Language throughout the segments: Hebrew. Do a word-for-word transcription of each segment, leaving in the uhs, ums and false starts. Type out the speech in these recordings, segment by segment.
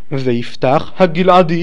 ויפתח הגלעדי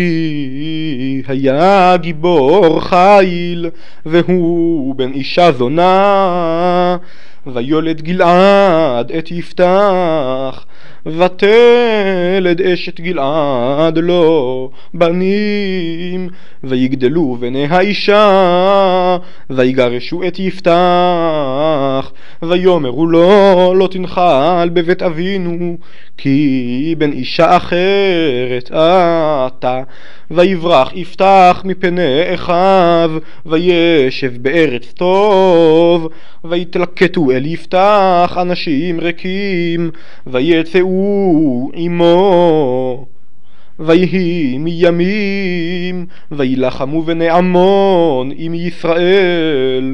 היה גיבור חיל, והוא בן אישה זונה. ויולד גלעד את יפתח, ותלד אשת גלעד לו בנים. ויגדלו בני האישה, ויגרשו את יפתח. ויאמרו לו לא תנחל בבית אבינו, כי בן אישה אחרת אתה. ויברח יפתח מפני אחיו, וישב בארץ טוב. ויתלקטו אל יפתח אנשים ריקים, ויצאו עמו. ויהי מימים, וילחמו בני עמון עם ישראל.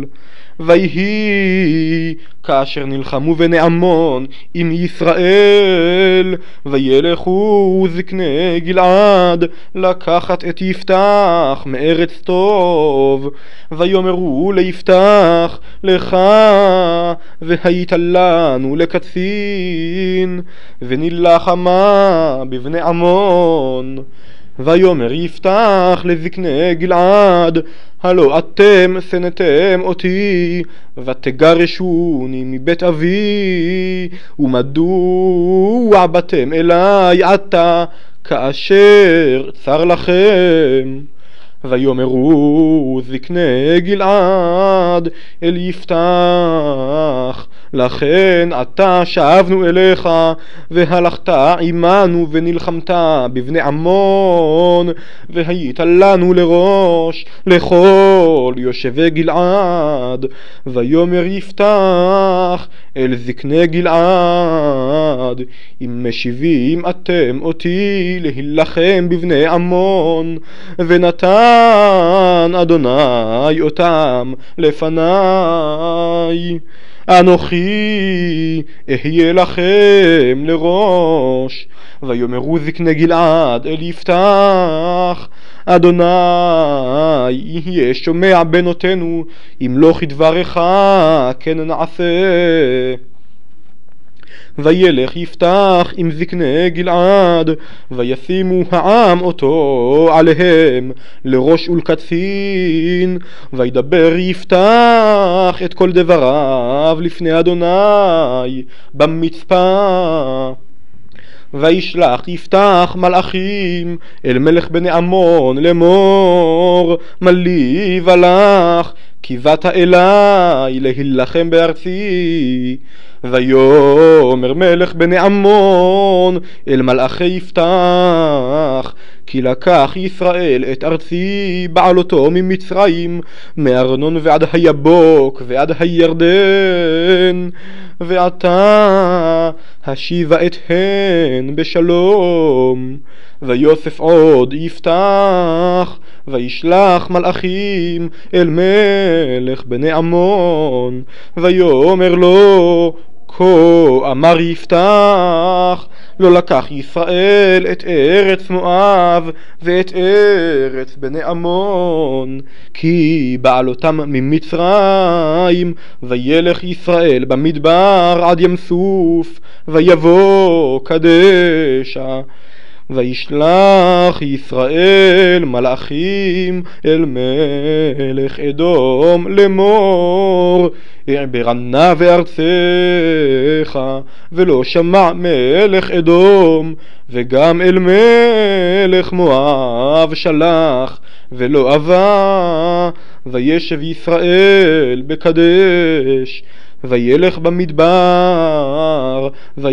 ויהי כאשר נלחמו בני עמון עם ישראל, וילכו זקני גלעד לקחת את יפתח מארץ טוב. ויאמרו ליפתח לך והיית לנו לקצין, ונלחמה בבני עמון. ויאמר יפתח לזקני גלעד, הלא אתם שנאתם אותי ותגרשוני מבית אבי, ומדוע באתם אליי עתה כאשר צר לכם? ויאמרו זקני גלעד אל יפתח, לכן עתה שבנו אליך, והלכת עמנו ונלחמת בבני עמון, והיית לנו לראש לכל יושבי גלעד. ויאמר יפתח אל זקני גלעד, אם משיבים אתם אותי להילחם בבני עמון, ונתן אדוני אותם לפניי, אנוכי אהיה לכם לראש. ויאמרו זקני גלעד אל יפתח, אדוני יהיה שומע בנותינו, אם לא כדברך כן נעשה. וילך יפתח עם זקני גלעד, וישימו העם אותו עליהם לראש ולקצין. וידבר יפתח את כל דבריו לפני אדוני במצפה. וישלח יפתח מלאכים אל מלך בני עמון לאמור, מה לי ולך כי באת אליי להילחם בארצי? ויאמר מלך בני עמון אל מלאכי יפתח, כי לקח ישראל את ארצי בעלותו ממצרים, מארנון ועד היבוק ועד הירדן, ועתה השיבה את הן בשלום. ויוסף עוד יפתח, וישלח מלאכים אל מלך בני עמון. ויאמר לו, כה אמר יפתח, לא לקח ישראל את ארץ מואב ואת ארץ בני עמון, כי בעלותם ממצרים. וילך ישראל במדבר עד ים סוף, ויבוא קדשה. וישלח ישראל מלאכים אל מלך אדום לאמור, אעברנה בארצך, ולא שמע מלך אדום. וגם אל מלך מואב שלח, ולא אבה. וישב ישראל בקדש. וילך במדבר,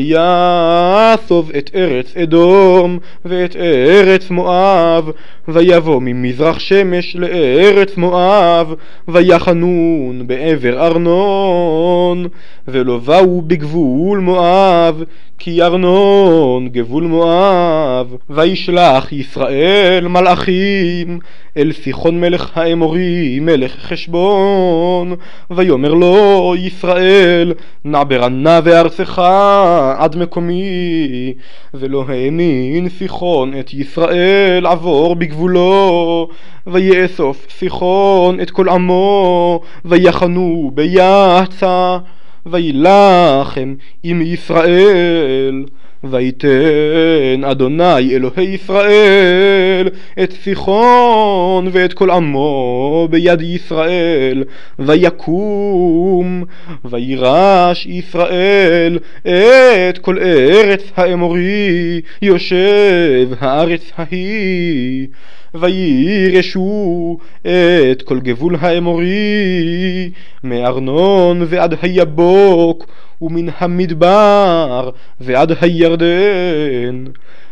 ויאסוף את ארץ אדום ואת ארץ מואב, ויבוא ממזרח שמש לארץ מואב, ויחנון בעבר ארנון, ולא באו בגבול מואב, כי ארנון גבול מואב. וישלח ישראל מלאכים אל סיחון מלך האמורי מלך חשבון. ויאמר לו ישראל, נע ברנה בארצך עד מקומי. ולא האמין סיחון את ישראל עבור בגבולו. ויאסוף סיחון את כל עמו, ויחנו ביחצה, וילחם עם ישראל. ויתן אדוני אלוהי ישראל את סיחון ואת כל עמו ביד ישראל, ויקום וירש ישראל את כל ארץ האמורי יושב הארץ ההיא, וירשו את כל גבול האמורי מארנון ועד היבוק ומן המדבר ועד הירדן.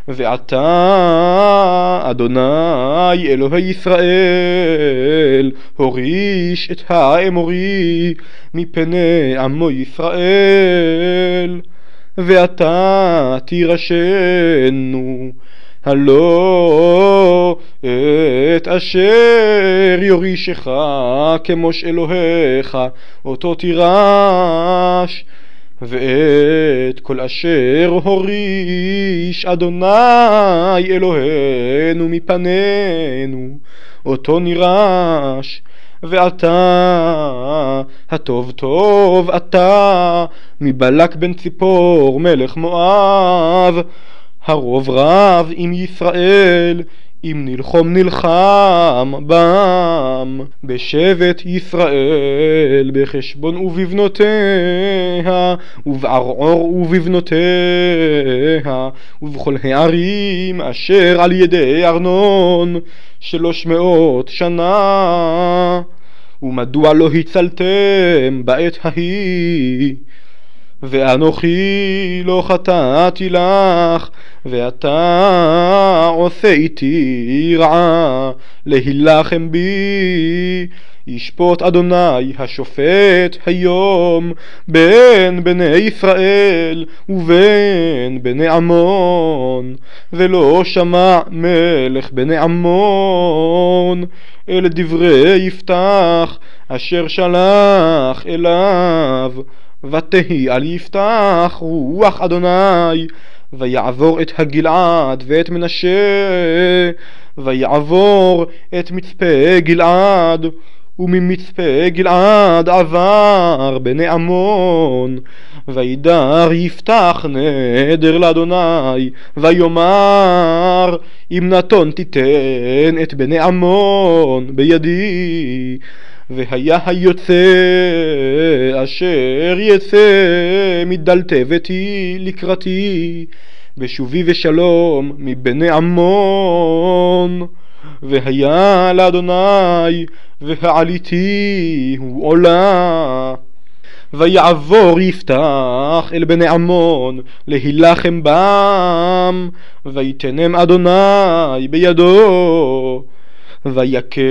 ועתה אדוני אלוהי ישראל הוריש את האמורי מפני עמו ישראל, ועתה תירשנו הלא את אשר יורישך כמוש אלוהיך אותו תירש, ואת כל אשר הוריש אדוני אלוהינו מפנינו אותו נירש. ועתה הטוב טוב אתה מבלק בן ציפור מלך מואב, הרוב רב עם ישראל, אם נלחום נלחם בם. בשבט ישראל בחשבון ובבנותיה, ובערעור ובבנותיה, ובכל הערים אשר על ידי ארנון שלוש מאות שנה. ומדוע לא הצלתם בעת ההיא? ואנוכי לא חטאתי לך, ואתה עושה איתי רעה להילחם בי. ישפוט אדוני השופט היום בין בני ישראל ובין בני עמון, ולא שמע מלך בני עמון אל דברי יפתח אשר שלח אליו. ותהי על יפתח רוח אדוני, ויעבור את הגלעד ואת מנשה, ויעבור את מצפה גלעד, וממצפה גלעד עבר בני עמון. וידר יפתח נדר לאדוני, ויאמר אם נתון תיתן את בני עמון בידי. והיה היוצא אשר יצא מדלתבתי לקראתי בשובי ושלום מבני עמון. והיה לאדוני והעליתי הוא עולה. ויעבור יפתח אל בני עמון להילחם בם, ויתנם אדוני בידו. ויקם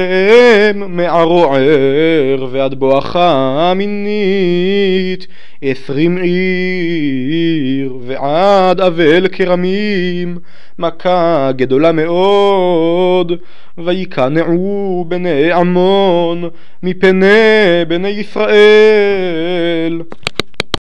מערוער ועד בואכה מינית עשרים עיר, ועד אבל כרמים מכה גדולה מאוד. ויקנעו בני עמון מפני בני ישראל.